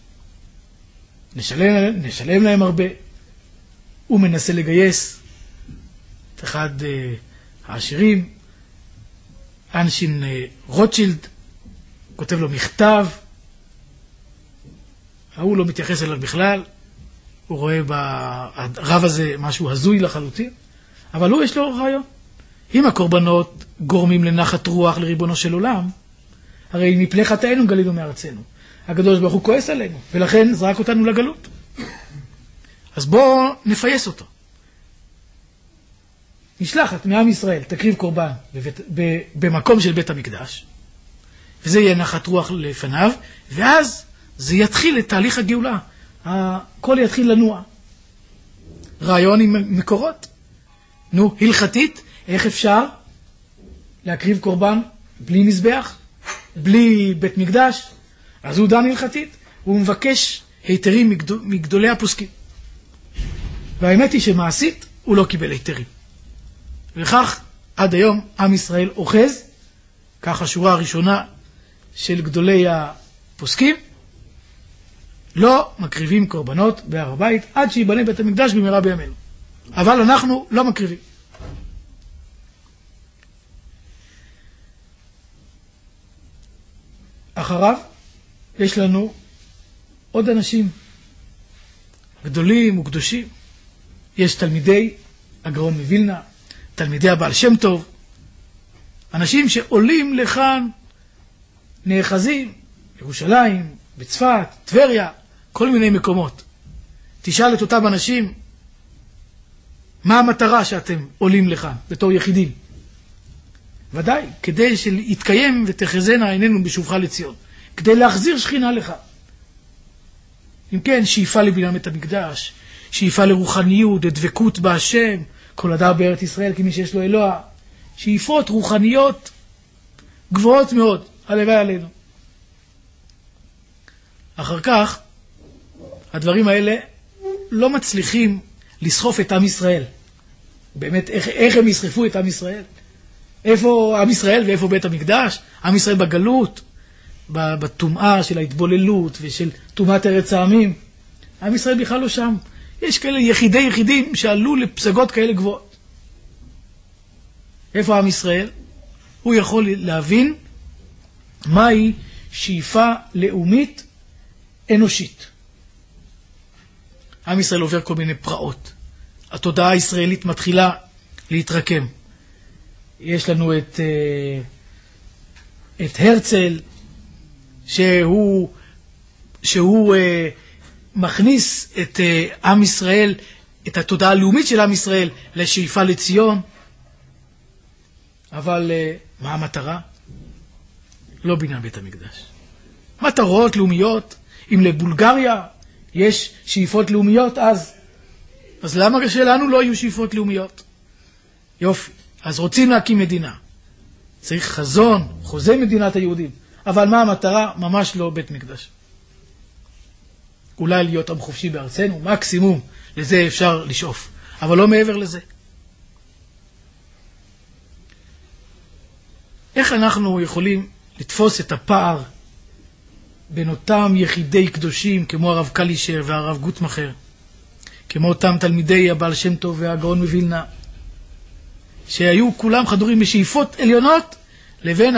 נשלם, נשלם להם הרבה. הוא מנסה לגייס את אחד uh, העשירים, אנשין uh, רוטשילד, כותב לו מכתב, הוא לא מתייחס אליו בכלל, הוא רואה ברב הזה משהו הזוי לחלוטין, אבל הוא יש לו רעיון. אם הקורבנות גורמים לנחת רוח לריבונו של עולם, הרי מפני חטאינו גלינו מארצנו. הקדוש ברוך הוא כועס עלינו, ולכן זרק אותנו לגלות. אז בואו נפייס אותו. נשלחת מעם ישראל, תקריב קורבן בבית, ב, במקום של בית המקדש, וזה יהיה נחת רוח לפניו, ואז זה יתחיל את תהליך הגאולה. הכל יתחיל לנוע. רעיון עם מקורות. נו, הלכתית, איך אפשר להקריב קורבן בלי מזבח, בלי בית מקדש? אז הוא דן הלכתית, הוא מבקש היתרים מגדול, מגדולי הפוסקים. והאמת היא שמעשית הוא לא קיבל היתרים. וכך עד היום עם ישראל אוחז, כך השורה הראשונה של גדולי הפוסקים, לא מקריבים קורבנות בהר הבית עד שיבנה בית המקדש במהרה בימינו. אבל אנחנו לא מקריבים. אחריו יש לנו עוד אנשים גדולים וקדושים. יש תלמידי הגאון מווילנה, תלמידי הבעל שם טוב, אנשים שעולים לכאן, נאחזים, ירושלים, בצפת, טבריה, כל מיני מקומות. תשאל את אותם אנשים, מה המטרה שאתם עולים לכאן בתור יחידים? ודאי, כדי שיתקיים ותחזינה עינינו בשובך לציון, כדי להחזיר שכינה לך. אם כן, שאיפה לבניין בית המקדש, שאיפה לרוחניות, דבקות בהשם, כל אדם בארץ ישראל כמי שיש לו אלוה, שאיפות רוחניות גבוהות מאוד, הלוואי עלינו. אחר כך, הדברים האלה לא מצליחים לסחוף את עם ישראל. באמת, איך, איך הם יסחפו את עם ישראל? איפה עם ישראל ואיפה בית המקדש? עם ישראל בגלות, בטומאה של ההתבוללות ושל טומאת ארץ העמים. עם ישראל בכלל לא שם. יש כאלה יחידי יחידים שעלו לפסגות כאלה גבוהות. איפה עם ישראל? הוא יכול להבין מהי שאיפה לאומית אנושית. עם ישראל עובר כל מיני פרעות. התודעה הישראלית מתחילה להתרקם. יש לנו את, את הרצל, שהוא, שהוא מכניס את עם ישראל, את התודעה הלאומית של עם ישראל, לשאיפה לציון. אבל מה המטרה? לא בניין בית המקדש. מטרות לאומיות, אם לבולגריה יש שאיפות לאומיות, אז, אז למה שלנו לא יהיו שאיפות לאומיות? יופי, אז רוצים להקים מדינה. צריך חזון, חוזה מדינת היהודים. אבל מה המטרה? ממש לא בית מקדש. אולי להיות עם חופשי בארצנו, מקסימום, לזה אפשר לשאוף. אבל לא מעבר לזה. איך אנחנו יכולים לתפוס את הפער בין אותם יחידי קדושים כמו הרב קלישר והרב גוטמכר, כמו אותם תלמידי הבעל שם טוב והגאון מווילנה, שהיו כולם חדורים בשאיפות עליונות, לבין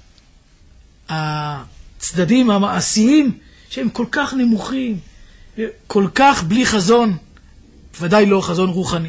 הצדדים המעשיים שהם כל כך נמוכים, כל כך בלי חזון, ודאי לא חזון רוחני.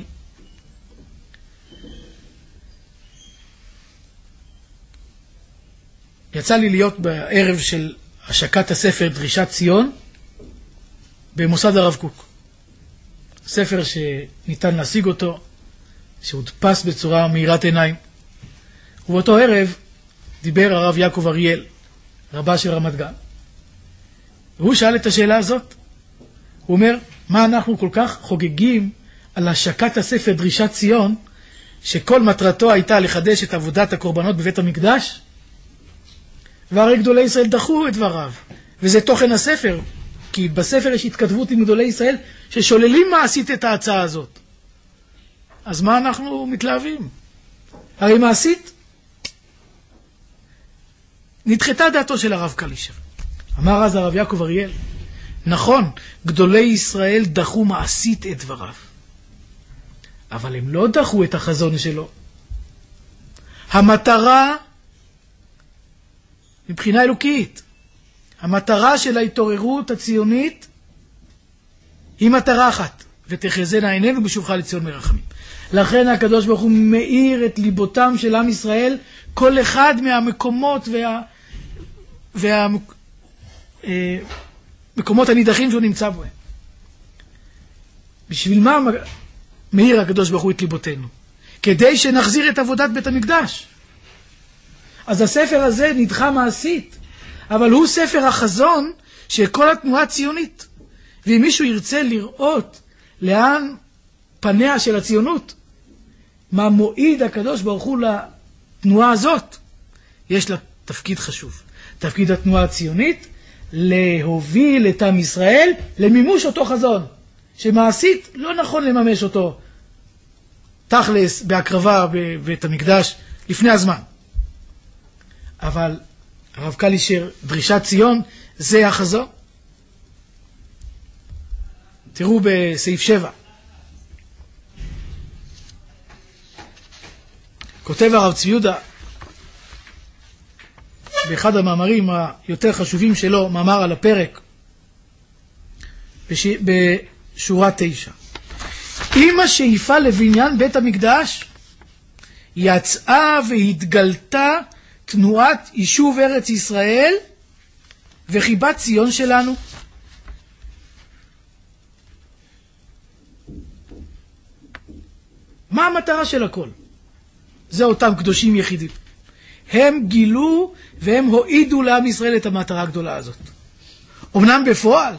יצא לי להיות בערב של השקת הספר דרישת ציון במוסד הרב קוק. ספר שניתן להשיג אותו, שהודפס בצורה מהירת עיניים. ובאותו ערב דיבר הרב יעקב אריאל, רבה של רמת גן. והוא שאל את השאלה הזאת. הוא אומר, מה אנחנו כל כך חוגגים על השקת הספר דרישת ציון, שכל מטרתו הייתה לחדש את עבודת הקורבנות בבית המקדש? והרי גדולי ישראל דחו את דבריו, וזה תוכן הספר, כי בספר יש התכתבות עם גדולי ישראל ששוללים מעשית את ההצעה הזאת. אז מה אנחנו מתלהבים? הרי מעשית נדחתה דעתו של הרב קלישר. אמר אז הרב יעקב אריאל, נכון, גדולי ישראל דחו מעשית את דבריו, אבל הם לא דחו את החזון שלו. המטרה מבחינה אלוקית, המטרה של ההתעוררות הציונית היא מטרה אחת, ותחזינה עינינו בשובך לציון מרחמים. לכן הקדוש ברוך הוא מאיר את ליבותם של עם ישראל, כל אחד מהמקומות וה, וה, אה, מקומות הנידחים שהוא נמצא בהם. בשביל מה מאיר הקדוש ברוך הוא את ליבותינו? כדי שנחזיר את עבודת בית המקדש. אז הספר הזה נדחה מעשית, אבל הוא ספר החזון של כל התנועה הציונית. ואם מישהו ירצה לראות לאן פניה של הציונות, מה מועיד הקדוש ברוך הוא לתנועה הזאת, יש לה תפקיד חשוב. תפקיד התנועה הציונית, להוביל את עם ישראל למימוש אותו חזון, שמעשית לא נכון לממש אותו תכלס בהקרבה בבית המקדש לפני הזמן. אבל הרב קלישר, דרישת ציון, זה החזון. תראו בסעיף שבע. כותב הרב צבי יהודה, באחד המאמרים היותר חשובים שלו, מאמר על הפרק, בש... בשורה תשע. אם השאיפה לבניין בית המקדש יצאה והתגלתה תנועת יישוב ארץ ישראל וחיבת ציון שלנו, מה המטרה של הכל? זה אותם קדושים יחידים. הם גילו והם הועידו לעם ישראל את המטרה הגדולה הזאת. אמנם בפועל,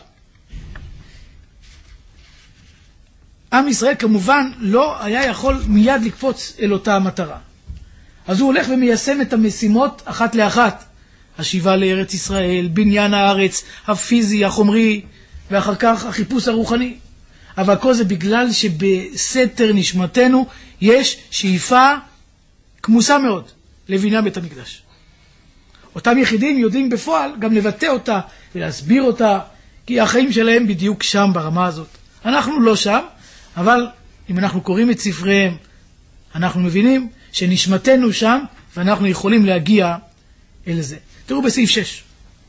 עם ישראל כמובן לא היה יכול מיד לקפוץ אל אותה המטרה. אז הוא הולך ומיישם את המשימות אחת לאחת. השיבה לארץ ישראל, בניין הארץ, הפיזי, החומרי, ואחר כך החיפוש הרוחני. אבל כל זה בגלל שבסתר נשמתנו יש שאיפה כמוסה מאוד לבניין בית המקדש. אותם יחידים יודעים בפועל גם לבטא אותה ולהסביר אותה, כי החיים שלהם בדיוק שם ברמה הזאת. אנחנו לא שם, אבל אם אנחנו קוראים את ספריהם, אנחנו מבינים שנשמתנו שם, ואנחנו יכולים להגיע אל זה. תראו בסעיף שש,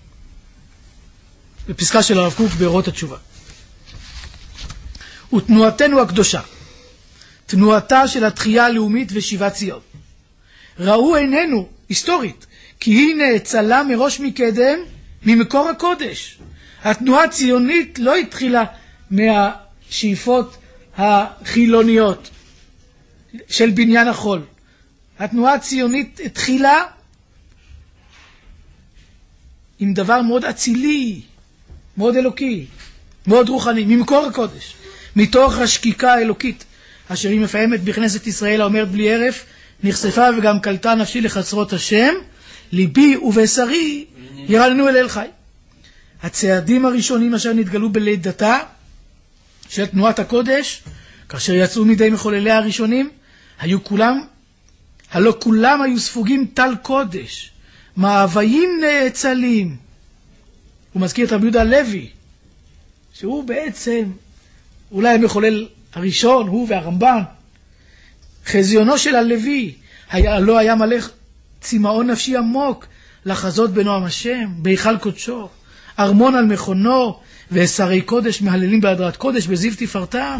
בפסקה של הרב קוק באורות התשובה. ותנועתנו הקדושה, תנועתה של התחייה הלאומית ושיבת ציון. ראו עינינו, היסטורית, כי היא נאצלה מראש מקדם ממקור הקודש. התנועה הציונית לא התחילה מהשאיפות החילוניות של בניין החול. התנועה הציונית התחילה עם דבר מאוד אצילי, מאוד אלוקי, מאוד רוחני, ממקור הקודש, מתוך השקיקה האלוקית, אשר היא מפעמת בכנסת ישראל האומרת בלי הרף, נחשפה וגם קלטה נפשי לחצרות השם, ליבי ובשרי ירננו אל אל חי. הצעדים הראשונים אשר נתגלו בלידתה של תנועת הקודש, כאשר יצאו מידי מחולליה הראשונים, היו כולם, הלא כולם היו ספוגים טל קודש, מאוויים נאצלים. הוא מזכיר את רבי יהודה הלוי, שהוא בעצם אולי המחולל הראשון, הוא והרמב"ן. חזיונו של הלוי היה, לא היה מלא צמאון נפשי עמוק לחזות בנועם השם, בהיכל קודשו, ארמון על מכונו, ושרי קודש מהללים בהדרת קודש בזיו תפארתם.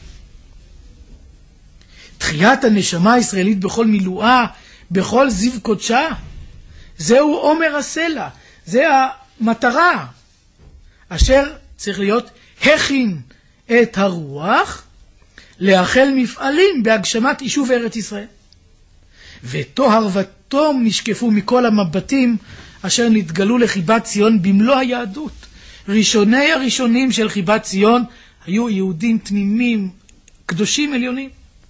תחיית הנשמה הישראלית בכל מילואה, בכל זיו קודשה, זהו עומר הסלע, זה המטרה, אשר צריך להיות הכין את הרוח לאחל מפעלים בהגשמת יישוב ארץ ישראל. וטוהר ותום נשקפו מכל המבטים אשר נתגלו לחיבת ציון במלוא היהדות. ראשוני הראשונים של חיבת ציון היו יהודים תמימים, קדושים עליונים.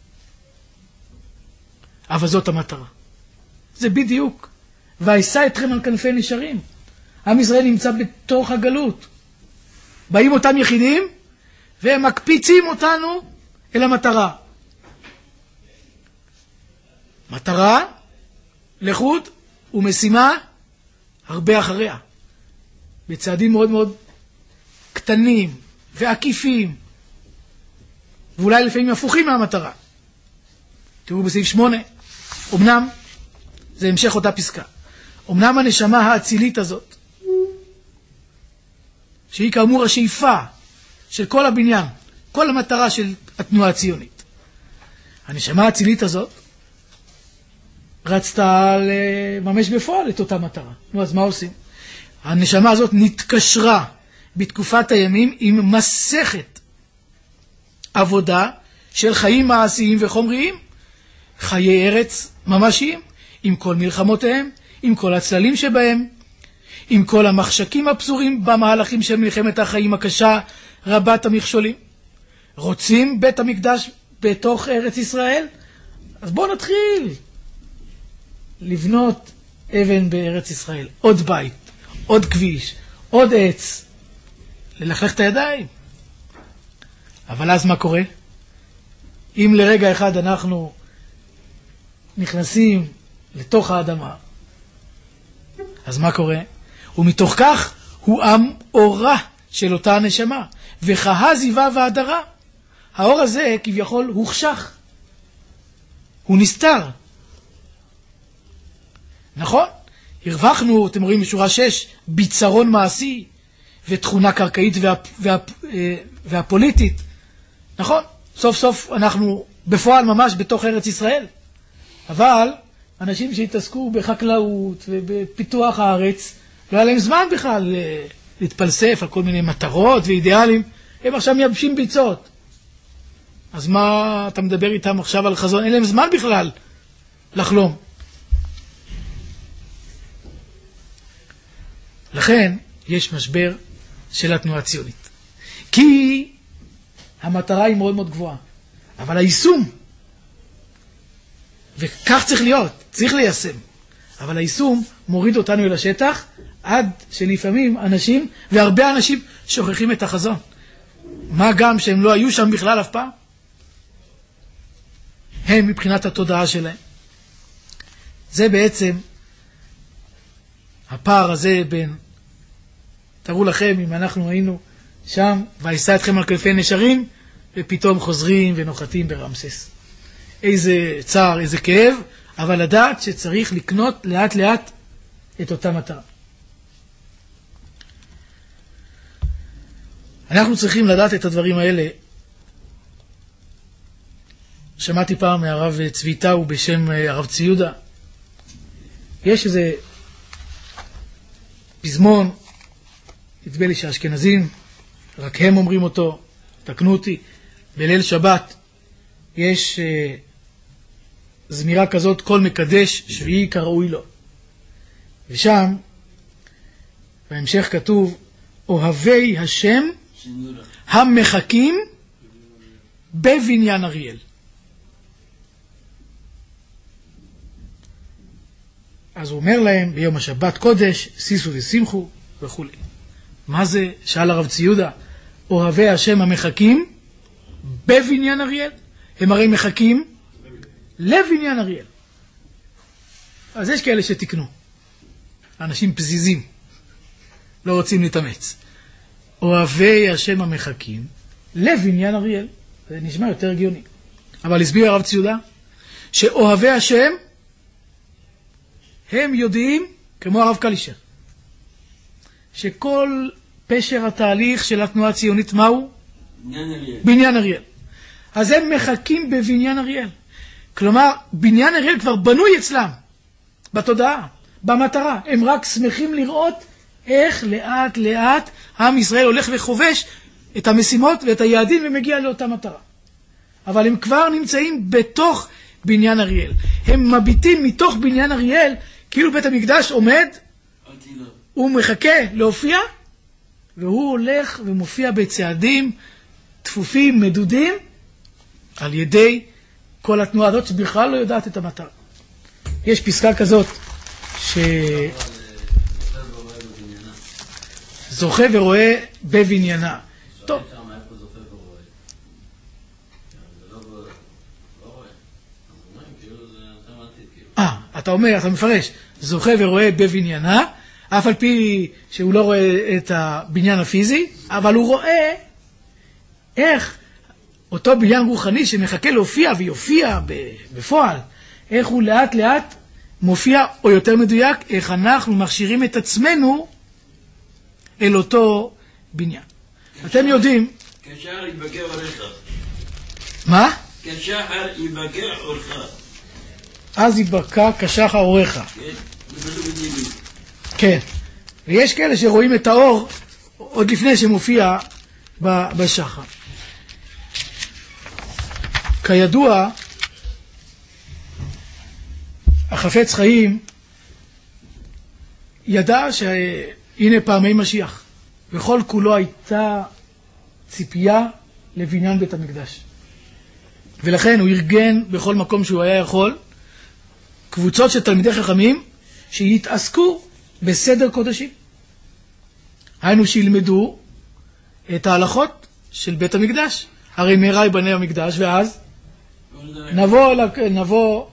אבל זאת המטרה. זה בדיוק. וישא אתכם על כנפי נשרים. עם ישראל נמצא בתוך הגלות. באים אותם יחידים והם מקפיצים אותנו אל המטרה. מטרה, לחוד ומשימה הרבה אחריה. בצעדים מאוד מאוד קטנים ועקיפים. ואולי לפעמים הפוכים מהמטרה. תראו בסעיף שמונה. אמנם, זה המשך אותה פסקה. אמנם הנשמה האצילית הזאת, שהיא כאמור השאיפה של כל הבניין, כל המטרה של התנועה הציונית. הנשמה האצילית הזאת רצתה לממש בפועל את אותה מטרה. נו, אז מה עושים? הנשמה הזאת נתקשרה בתקופת הימים עם מסכת עבודה של חיים מעשיים וחומריים, חיי ארץ ממשיים, עם כל מלחמותיהם, עם כל הצללים שבהם, עם כל המחשקים הפסורים במהלכים של מלחמת החיים הקשה רבת המכשולים. רוצים בית המקדש בתוך ארץ ישראל? אז בואו נתחיל לבנות אבן בארץ ישראל. עוד בית, עוד כביש, עוד עץ. ללכלך את הידיים. אבל אז מה קורה? אם לרגע אחד אנחנו נכנסים לתוך האדמה, אז מה קורה? ומתוך כך הוא עם אורה של אותה הנשמה, וחיה זיווה והדרה. האור הזה כביכול הוחשך, הוא נסתר. נכון? הרווחנו, אתם רואים בשורה שש, ביצרון מעשי ותכונה קרקעית וה, וה, והפוליטית. נכון? סוף סוף אנחנו בפועל ממש בתוך ארץ ישראל. אבל אנשים שהתעסקו בחקלאות ובפיתוח הארץ, לא היה להם זמן בכלל להתפלסף על כל מיני מטרות ואידיאלים. הם עכשיו מייבשים ביצות. אז מה אתה מדבר איתם עכשיו על חזון? אין להם זמן בכלל לחלום. לכן יש משבר של התנועה הציונית. כי המטרה היא מאוד מאוד גבוהה. אבל היישום, וכך צריך להיות, צריך ליישם. אבל היישום מוריד אותנו אל השטח, עד שלפעמים אנשים, והרבה אנשים שוכחים את החזון. מה גם שהם לא היו שם בכלל אף פעם? הם מבחינת התודעה שלהם. זה בעצם הפער הזה בין, תראו לכם אם אנחנו היינו שם, וישא אתכם על כנפי נשרים, ופתאום חוזרים ונוחתים ברמסס. איזה צער, איזה כאב, אבל לדעת שצריך לקנות לאט לאט את אותה מטרה. אנחנו צריכים לדעת את הדברים האלה, שמעתי פעם מהרב צבי טאו בשם הרב צבי יהודה. יש איזה פזמון, נדמה לי שהאשכנזים, רק הם אומרים אותו, תקנו אותי, בליל שבת יש אה, זמירה כזאת, כל מקדש שביעי כראוי לו. ושם בהמשך כתוב, אוהבי השם המחכים בבניין אריאל. אז הוא אומר להם, ביום השבת קודש, שישו ושמחו וכו'. מה זה? שאל הרב צבי יהודה, אוהבי השם המחכים בבניין אריאל? הם הרי מחכים לבניין אריאל. אז יש כאלה שתקנו. אנשים פזיזים. לא רוצים להתאמץ. אוהבי השם המחכים לבניין אריאל. זה נשמע יותר הגיוני. אבל הסביר הרב צבי יהודה, שאוהבי השם הם יודעים, כמו הרב קלישר, שכל פשר התהליך של התנועה הציונית מהו? בניין אריאל. בניין אריאל. אז הם מחכים בבניין אריאל. כלומר, בניין אריאל כבר בנוי אצלם, בתודעה, במטרה. הם רק שמחים לראות איך לאט לאט עם ישראל הולך וחובש את המשימות ואת היעדים ומגיע לאותה מטרה. אבל הם כבר נמצאים בתוך בניין אריאל. הם מביטים מתוך בניין אריאל, כאילו בית המקדש עומד, הוא מחכה להופיע, והוא הולך ומופיע בצעדים תפופים, מדודים, על ידי כל התנועה הזאת שבכלל לא יודעת את המטרה. יש פסקה כזאת, ש... זוכה ורואה בבניינה. טוב. אה, אתה אומר, אתה מפרש, זוכה ורואה בבניינה, אף על פי שהוא לא רואה את הבניין הפיזי, אבל הוא רואה איך אותו בניין רוחני שמחכה להופיע ויופיע בפועל, איך הוא לאט לאט מופיע, או יותר מדויק, איך אנחנו מכשירים את עצמנו אל אותו בניין. אתם יודעים... כשחר יבקע אורך. מה? כשחר יבקע אורך. אז יבקע כשחר אורך. כן, זה פשוט בדיוק. כן. ויש כאלה שרואים את האור עוד לפני שמופיע בשחר. כידוע, החפץ חיים ידע שהנה פעמי משיח, וכל כולו הייתה ציפייה לבניין בית המקדש. ולכן הוא ארגן בכל מקום שהוא היה יכול קבוצות של תלמידי חכמים שיתעסקו בסדר קודשים. היינו שילמדו את ההלכות של בית המקדש. הרי מהרה ייבנה המקדש, ואז נבוא, נבוא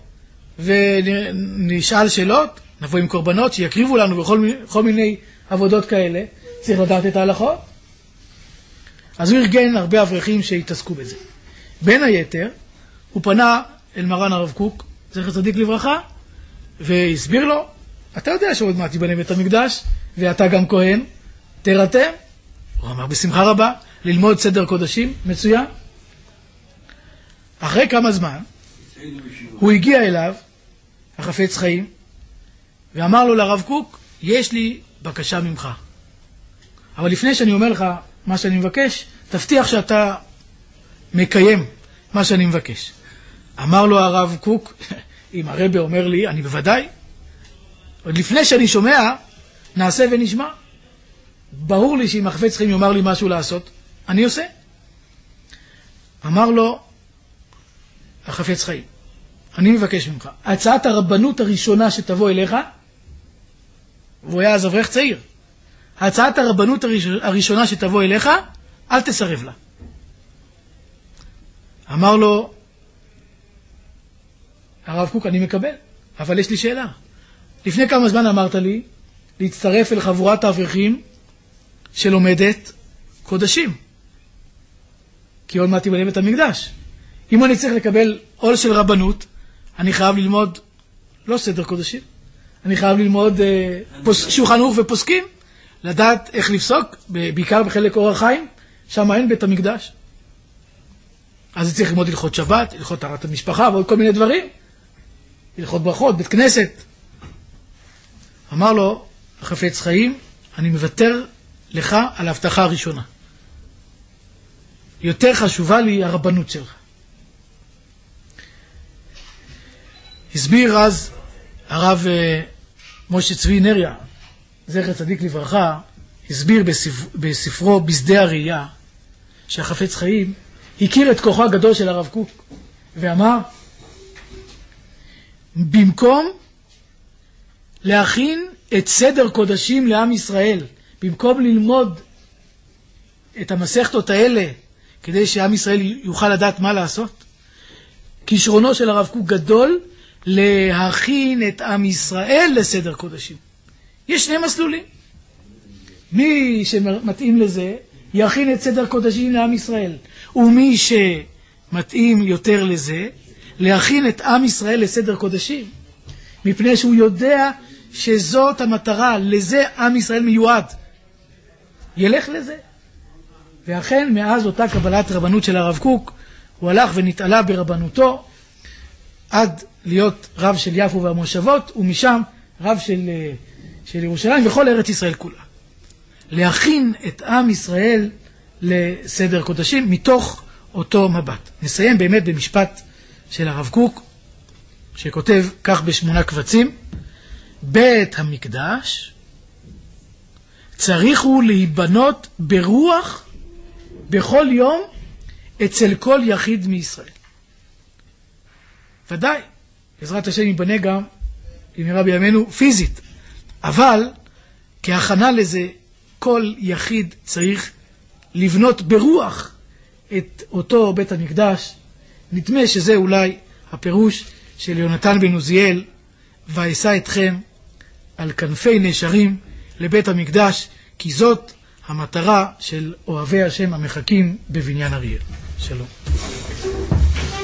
ונשאל שאלות, נבוא עם קורבנות שיקריבו לנו בכל כל מיני עבודות כאלה. צריך לדעת את ההלכות. אז הוא ארגן הרבה אברכים שהתעסקו בזה. בין היתר, הוא פנה אל מרן הרב קוק, זכר צדיק לברכה, והסביר לו, אתה יודע שעוד מעט ייבנה בית המקדש, ואתה גם כהן, תרתם. הוא אמר בשמחה רבה, ללמוד סדר קודשים, מצוין. אחרי כמה זמן, הוא הגיע אליו, החפץ חיים, ואמר לו לרב קוק, יש לי בקשה ממך. אבל לפני שאני אומר לך מה שאני מבקש, תבטיח שאתה מקיים מה שאני מבקש. אמר לו הרב קוק, אם הרבי אומר לי, אני בוודאי. עוד לפני שאני שומע, נעשה ונשמע. ברור לי שאם החפץ חיים יאמר לי משהו לעשות, אני עושה. אמר לו החפץ חיים, אני מבקש ממך, הצעת הרבנות הראשונה שתבוא אליך, והוא היה אז אברך צעיר, הצעת הרבנות הראשונה שתבוא אליך, אל תסרב לה. אמר לו הרב קוק, אני מקבל, אבל יש לי שאלה. לפני כמה זמן אמרת לי להצטרף אל חבורת האברכים שלומדת קודשים, כי עוד מעט ייבנה בית המקדש. אם אני צריך לקבל עול של רבנות, אני חייב ללמוד לא סדר קודשים, אני חייב ללמוד אה, פוס, שולחן ערוך ופוסקים, לדעת איך לפסוק, בעיקר בחלק אור החיים, שם אין בית המקדש. אז צריך ללמוד הלכות שבת, הלכות טהרת המשפחה ועוד כל מיני דברים. הלכות ברכות, בית כנסת. אמר לו החפץ חיים, אני מוותר לך על ההבטחה הראשונה. יותר חשובה לי הרבנות שלך. הסביר אז הרב משה צבי נריה, זכר צדיק לברכה, הסביר בספר, בספרו בשדה הראייה, שהחפץ חיים הכיר את כוחו הגדול של הרב קוק, ואמר, במקום להכין את סדר קודשים לעם ישראל, במקום ללמוד את המסכתות האלה, כדי שעם ישראל יוכל לדעת מה לעשות, כישרונו של הרב קוק גדול, להכין את עם ישראל לסדר קודשים. יש שני מסלולים. מי שמתאים לזה, יכין את סדר קודשים לעם ישראל. ומי שמתאים יותר לזה, להכין את עם ישראל לסדר קודשים. מפני שהוא יודע שזאת המטרה, לזה עם ישראל מיועד. ילך לזה. ואכן, מאז אותה קבלת רבנות של הרב קוק, הוא הלך ונתעלה ברבנותו, עד להיות רב של יפו והמושבות, ומשם רב של, של ירושלים וכל ארץ ישראל כולה. להכין את עם ישראל לסדר קודשים מתוך אותו מבט. נסיים באמת במשפט של הרב קוק, שכותב כך בשמונה קבצים, בית המקדש צריך הוא להיבנות ברוח בכל יום אצל כל יחיד מישראל. ודאי, בעזרת השם ייבנה גם, אם יראה בימינו, פיזית. אבל, כהכנה לזה, כל יחיד צריך לבנות ברוח את אותו בית המקדש. נדמה שזה אולי הפירוש של יונתן בן עוזיאל, ואשא אתכם על כנפי נשרים לבית המקדש, כי זאת המטרה של אוהבי השם המחכים בבניין אריאל. שלום.